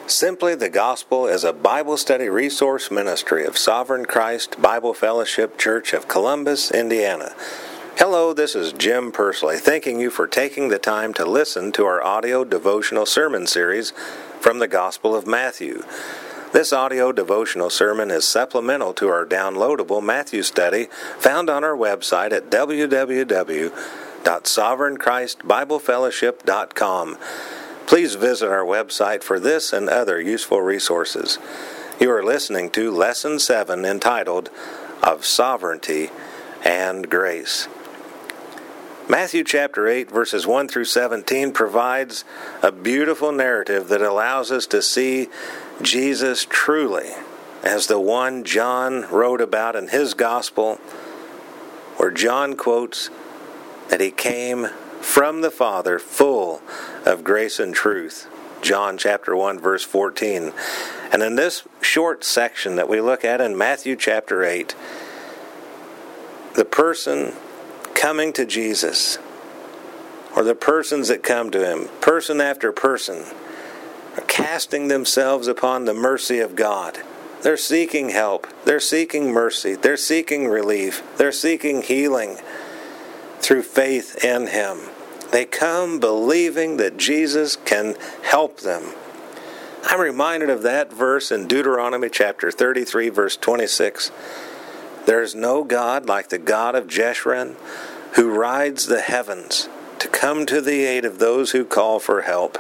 Simply the Gospel is a Bible study resource ministry of Sovereign Christ Bible Fellowship Church of Columbus, Indiana. Hello, this is Jim Pursley, thanking you for taking the time to listen to our audio devotional sermon series from the Gospel of Matthew. This audio devotional sermon is supplemental to our downloadable Matthew study found on our website at www.sovereignchristbiblefellowship.com. Please visit our website for this and other useful resources. You are listening to Lesson 7 entitled, Of Sovereignty and Grace. Matthew chapter 8 verses 1 through 17 provides a beautiful narrative that allows us to see Jesus truly as the one John wrote about in his gospel, where John quotes that he came from the Father full of grace and truth. John chapter 1 verse 14. And in this short section that we look at in Matthew chapter 8, the person coming to Jesus, or the persons that come to him, person after person, are casting themselves upon the mercy of God. They're seeking help. They're seeking mercy. They're seeking relief. They're seeking healing through faith in him. They come believing that Jesus can help them. I'm reminded of that verse in Deuteronomy chapter 33, verse 26. There is no God like the God of Jeshurun, who rides the heavens to come to the aid of those who call for help.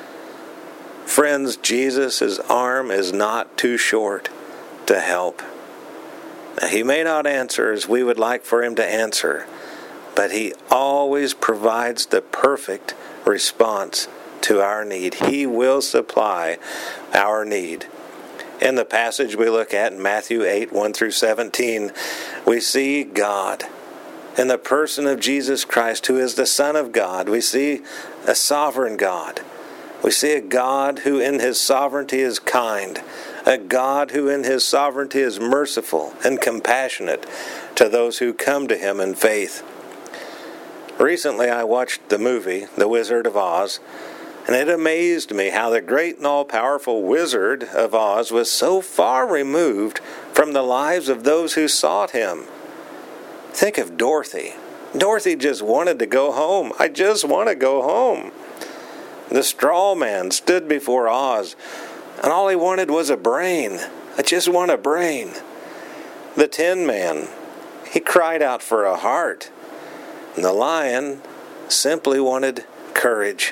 Friends, Jesus' arm is not too short to help. Now, he may not answer as we would like for him to answer, but he always provides the perfect response to our need. He will supply our need. In the passage we look at in Matthew 8, 1 through 17, we see God in the person of Jesus Christ, who is the Son of God. We see a sovereign God. We see a God who in his sovereignty is kind, a God who in his sovereignty is merciful and compassionate to those who come to him in faith. Recently I watched the movie, The Wizard of Oz, and it amazed me how the great and all-powerful Wizard of Oz was so far removed from the lives of those who sought him. Think of Dorothy. Dorothy just wanted to go home. I just want to go home. The straw man stood before Oz, and all he wanted was a brain. I just want a brain. The Tin Man, he cried out for a heart. And the lion simply wanted courage.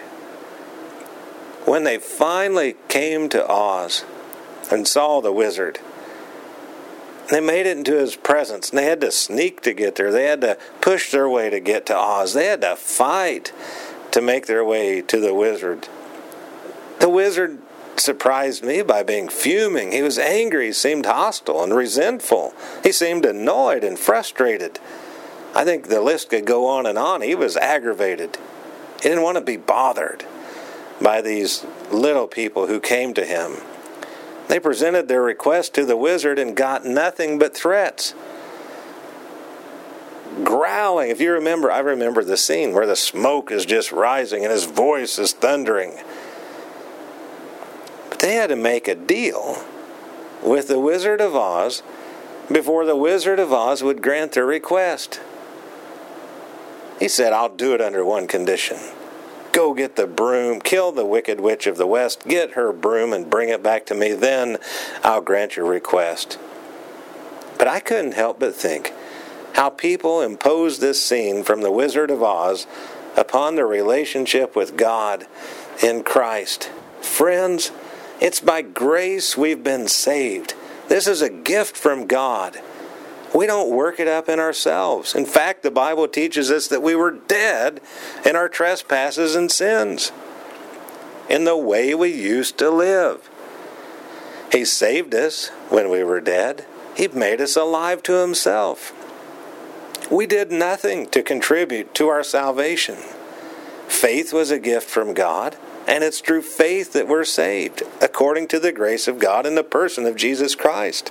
When they finally came to Oz and saw the wizard, they made it into his presence, and they had to sneak to get there. They had to push their way to get to Oz. They had to fight to make their way to the wizard. The wizard surprised me by being fuming. He was angry. He seemed hostile and resentful. He seemed annoyed and frustrated. I think the list could go on and on. He was aggravated. He didn't want to be bothered by these little people who came to him. They presented their request to the wizard and got nothing but threats. Growling. If you remember, I remember the scene where the smoke is just rising and his voice is thundering. But they had to make a deal with the Wizard of Oz before the Wizard of Oz would grant their request. He said, I'll do it under one condition. Go get the broom, kill the wicked witch of the west, get her broom and bring it back to me, then I'll grant your request. But I couldn't help but think how people impose this scene from the Wizard of Oz upon their relationship with God in Christ. Friends, it's by grace we've been saved. This is a gift from God. We don't work it up in ourselves. In fact, the Bible teaches us that we were dead in our trespasses and sins, in the way we used to live. He saved us when we were dead. He made us alive to himself. We did nothing to contribute to our salvation. Faith was a gift from God, and it's through faith that we're saved, according to the grace of God in the person of Jesus Christ.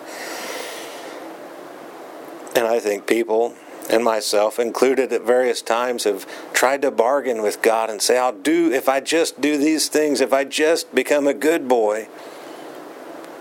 And I think people, and myself included at various times, have tried to bargain with God and say, if I just do these things, if I just become a good boy,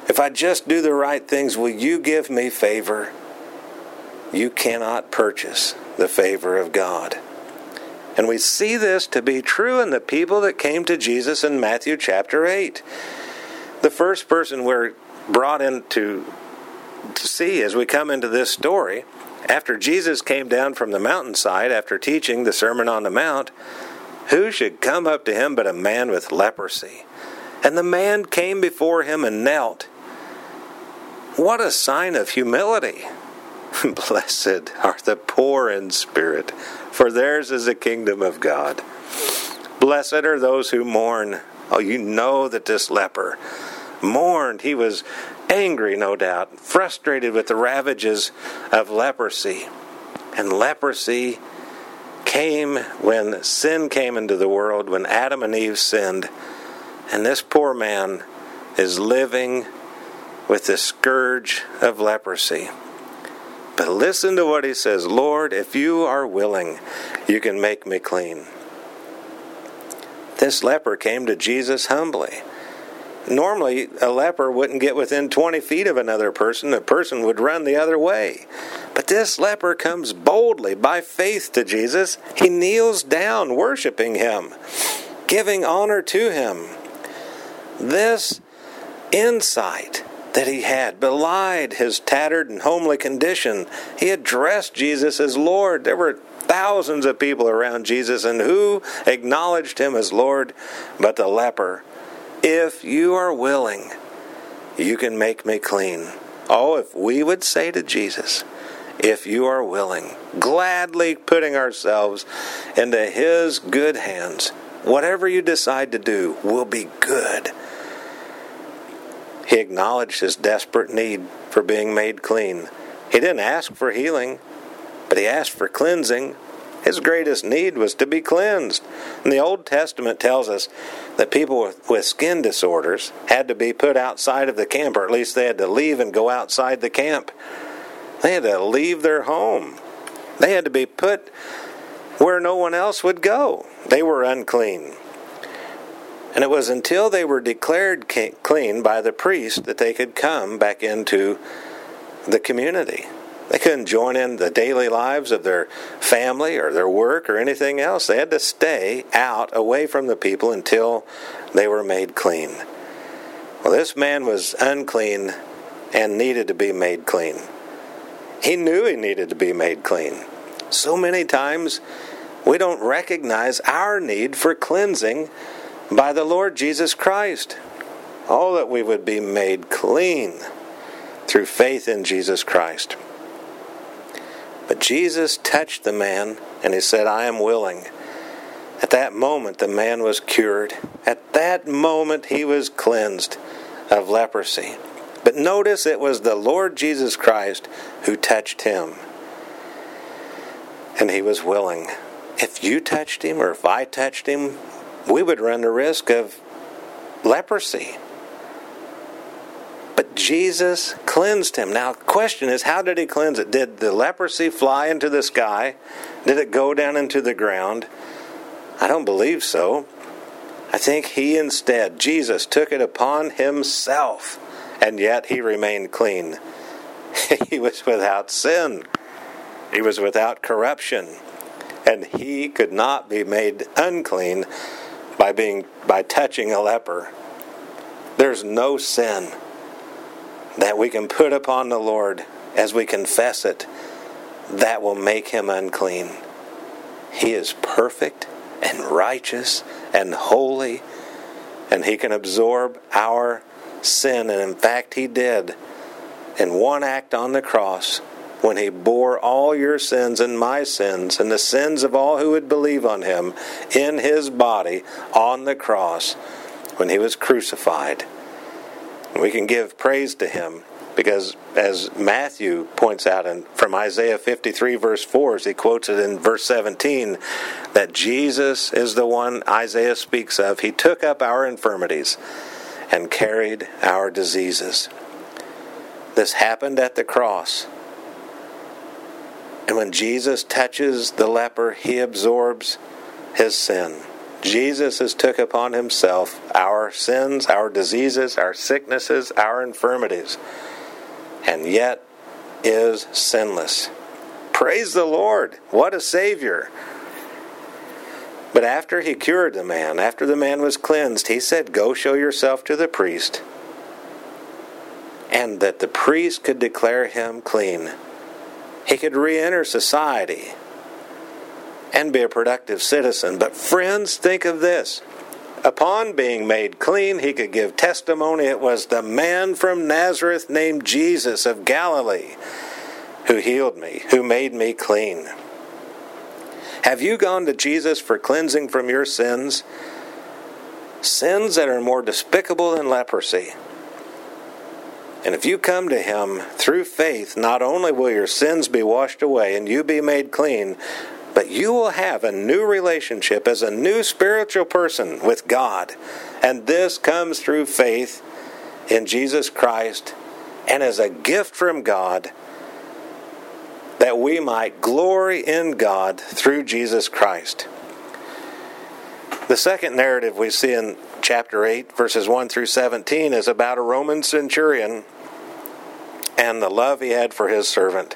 If I just do the right things, will you give me favor? You cannot purchase the favor of God. And we see this to be true in the people that came to Jesus in Matthew chapter 8. The first person we're brought in to see as we come into this story, after Jesus came down from the mountainside after teaching the Sermon on the Mount, who should come up to him but a man with leprosy? And the man came before him and knelt. What a sign of humility! Blessed are the poor in spirit, for theirs is the kingdom of God. Blessed are those who mourn. Oh, you know that this leper mourned. He was angry, no doubt, frustrated with the ravages of leprosy. And leprosy came when sin came into the world, when Adam and Eve sinned. And this poor man is living with the scourge of leprosy. But listen to what he says. Lord, if you are willing, you can make me clean. This leper came to Jesus humbly. Normally, a leper wouldn't get within 20 feet of another person. The person would run the other way. But this leper comes boldly by faith to Jesus. He kneels down, worshiping him, giving honor to him. This insight that he had belied his tattered and homely condition. He addressed Jesus as Lord. There were thousands of people around Jesus, and who acknowledged him as Lord but the leper? If you are willing, you can make me clean. Oh, if we would say to Jesus, if you are willing, gladly putting ourselves into his good hands, whatever you decide to do will be good. He acknowledged his desperate need for being made clean. He didn't ask for healing, but he asked for cleansing. His greatest need was to be cleansed. And the Old Testament tells us that people with skin disorders had to be put outside of the camp, or at least they had to leave and go outside the camp. They had to leave their home. They had to be put where no one else would go. They were unclean. And it was until they were declared clean by the priest that they could come back into the community. They couldn't join in the daily lives of their family or their work or anything else. They had to stay out, away from the people, until they were made clean. Well, this man was unclean and needed to be made clean. He knew he needed to be made clean. So many times we don't recognize our need for cleansing by the Lord Jesus Christ. Oh, that we would be made clean through faith in Jesus Christ. But Jesus touched the man and he said, I am willing. At that moment, the man was cured. At that moment, he was cleansed of leprosy. But notice it was the Lord Jesus Christ who touched him. And he was willing. If you touched him, or if I touched him, we would run the risk of leprosy. But Jesus cleansed him. Now, the question is, how did he cleanse it? Did the leprosy fly into the sky? Did it go down into the ground? I don't believe so. I think Jesus took it upon himself, and yet he remained clean. He was without sin. He was without corruption. And he could not be made unclean by touching a leper. There's no sin that we can put upon the Lord as we confess it that will make him unclean. He is perfect and righteous and holy, and he can absorb our sin. And in fact, he did in one act on the cross, when he bore all your sins and my sins and the sins of all who would believe on him in his body on the cross when he was crucified. We can give praise to him because, as Matthew points out from Isaiah 53 verse 4, as he quotes it in verse 17, that Jesus is the one Isaiah speaks of. He took up our infirmities and carried our diseases. This happened at the cross. And when Jesus touches the leper, he absorbs his sin. Jesus has took upon himself our sins, our diseases, our sicknesses, our infirmities, and yet is sinless. Praise the Lord! What a Savior! But after he cured the man, after the man was cleansed, he said, "Go show yourself to the priest," and that the priest could declare him clean. He could re-enter society and be a productive citizen. But friends, think of this. Upon being made clean, he could give testimony it was the man from Nazareth named Jesus of Galilee who healed me, who made me clean. Have you gone to Jesus for cleansing from your sins? Sins that are more despicable than leprosy. And if you come to him through faith, not only will your sins be washed away and you be made clean, but you will have a new relationship as a new spiritual person with God. And this comes through faith in Jesus Christ and as a gift from God, that we might glory in God through Jesus Christ. The second narrative we see in chapter 8, verses 1 through 17, is about a Roman centurion and the love he had for his servant.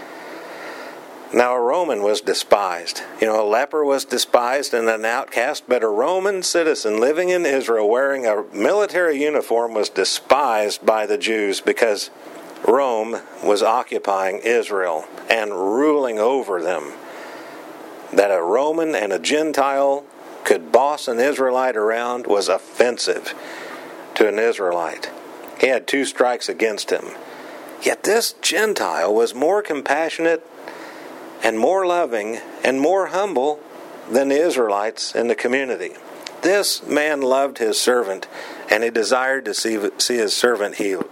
Now, a Roman was despised. A leper was despised and an outcast, but a Roman citizen living in Israel wearing a military uniform was despised by the Jews because Rome was occupying Israel and ruling over them. That a Roman and a Gentile could boss an Israelite around was offensive to an Israelite. He had 2 strikes against him. Yet this Gentile was more compassionate and more loving and more humble than the Israelites in the community. This man loved his servant, and he desired to see his servant healed.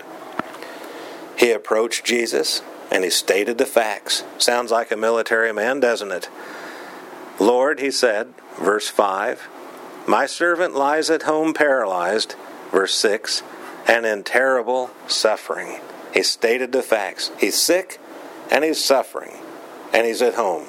He approached Jesus, and he stated the facts. Sounds like a military man, doesn't it? "Lord," he said, verse 5, "my servant lies at home paralyzed," verse 6, "and in terrible suffering." He stated the facts. He's sick, and he's suffering, and he's at home.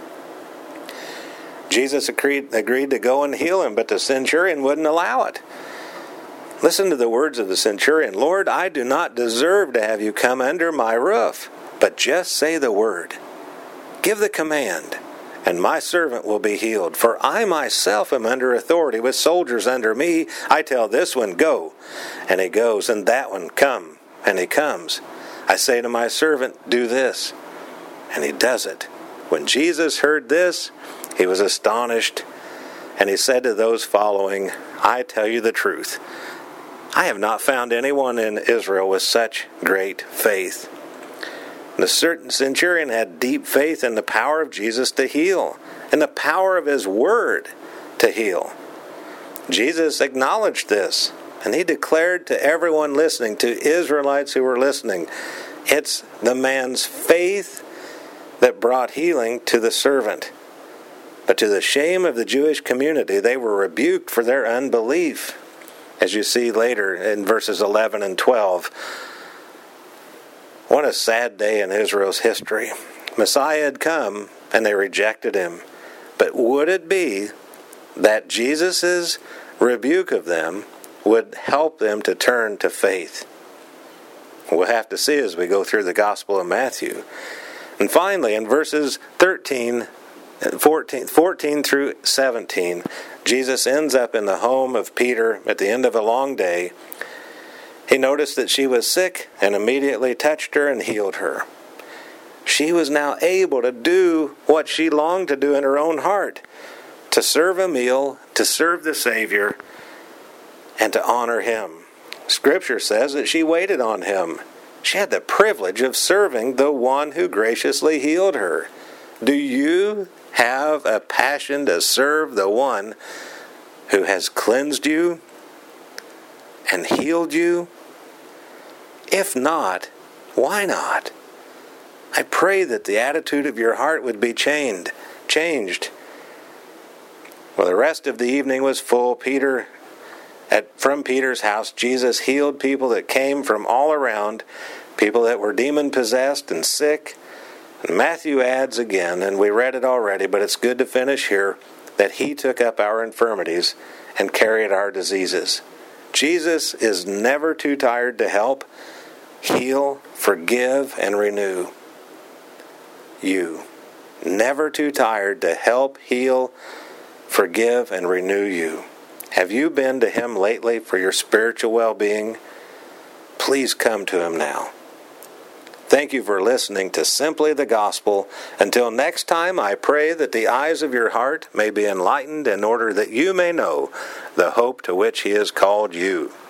Jesus agreed to go and heal him, but the centurion wouldn't allow it. Listen to the words of the centurion. "Lord, I do not deserve to have you come under my roof, but just say the word. Give the command, and my servant will be healed. For I myself am under authority with soldiers under me. I tell this one, 'Go,' and he goes, and that one, 'Come,' and he comes. I say to my servant, 'Do this,' and he does it." When Jesus heard this, he was astonished, and he said to those following, "I tell you the truth. I have not found anyone in Israel with such great faith." The centurion had deep faith in the power of Jesus to heal, and the power of his word to heal. Jesus acknowledged this, and he declared to everyone listening, to Israelites who were listening, it's the man's faith that brought healing to the servant. But to the shame of the Jewish community, they were rebuked for their unbelief, as you see later in verses 11 and 12. What a sad day in Israel's history. Messiah had come, and they rejected him. But would it be that Jesus' rebuke of them would help them to turn to faith? We'll have to see as we go through the Gospel of Matthew. And finally, in verses 14 through 17, Jesus ends up in the home of Peter at the end of a long day. He noticed that she was sick and immediately touched her and healed her. She was now able to do what she longed to do in her own heart, to serve a meal, to serve the Savior, and to honor him. Scripture says that she waited on him. She had the privilege of serving the one who graciously healed her. Do you have a passion to serve the one who has cleansed you and healed you? If not, why not? I pray that the attitude of your heart would be changed. Well, the rest of the evening was full. From Peter's house, Jesus healed people that came from all around, people that were demon-possessed and sick. And Matthew adds again, and we read it already, but it's good to finish here, that he took up our infirmities and carried our diseases. Jesus is never too tired to help, heal, forgive, and renew you. Never too tired to help, heal, forgive, and renew you. Have you been to him lately for your spiritual well-being? Please come to him now. Thank you for listening to Simply the Gospel. Until next time, I pray that the eyes of your heart may be enlightened in order that you may know the hope to which he has called you.